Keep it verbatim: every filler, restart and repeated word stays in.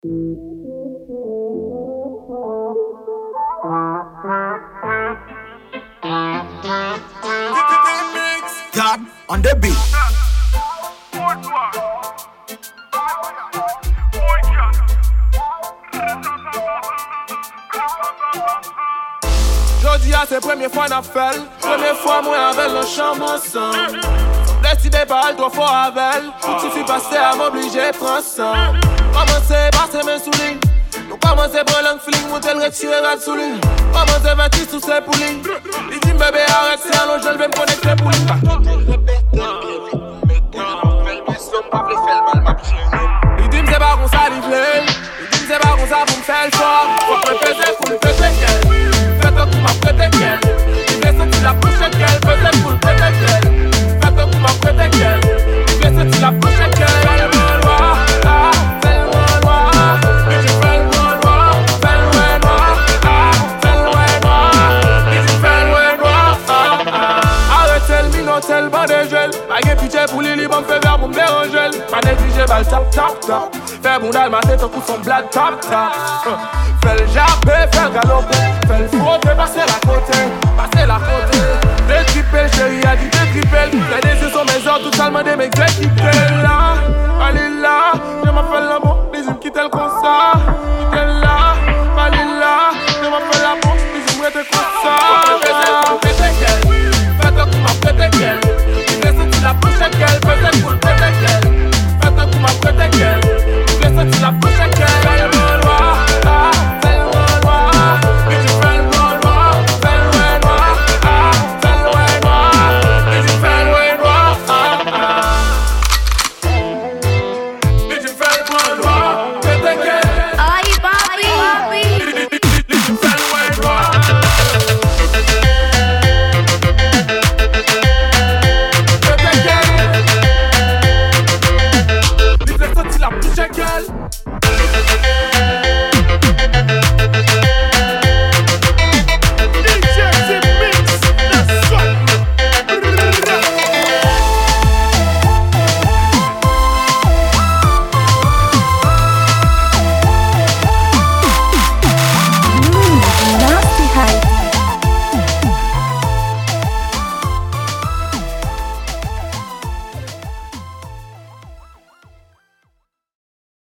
God on the beat. Jodi a c'est première fois n'a fait. Première fois moi avec le chambre ensemble. Décidé par elle, trois fois avec. Suffit passer à m'obliger prendre ça. Commencez par ses mains sous lui. Nous commençons par l'angle feeling, monter le retirer à sous lui. Commencez par sous ses poulies. Il dit bébé arrête, c'est un long, je vais me connecter pour lui. Il dit c'est pas qu'on s'alivre. Il dit c'est pas qu'on ça pour me faire le fort. Faut que me faisait pour me faire qu'elle. Fais-toi pour m'apprêter qu'elle. Il laisse sortir la prochaine qu'elle. Faisait pour le prêter qu'elle. Fais-toi pour m'apprêter qu'elle. Il laisse sortir la prochaine qu'elle. Fais-le-moi loin, ah, fais-le-moi loin. Et je fais-le-moi loin, fais-le-moi loin, ah, fais-le-moi loin. Et je fais-le-moi loin, ah, ah. Arrêtez le minotel, le banc de gel. Pas de pitié pour les libres, me fait vers pour me déranger. Pas négligé, bah le tap tap tap. Fais bon dalle, ma tête au coup son blague tap tap. Fais le japper, fais le galoper. Fais le frotter, passer la côté, passer la côté. Détrippel, chérie a dit détrippel. Les désirs sont mes ordres, tout seulement des m'exécuter là. Allez là, je m'appelle l'amour, les yeux me quittent le concert.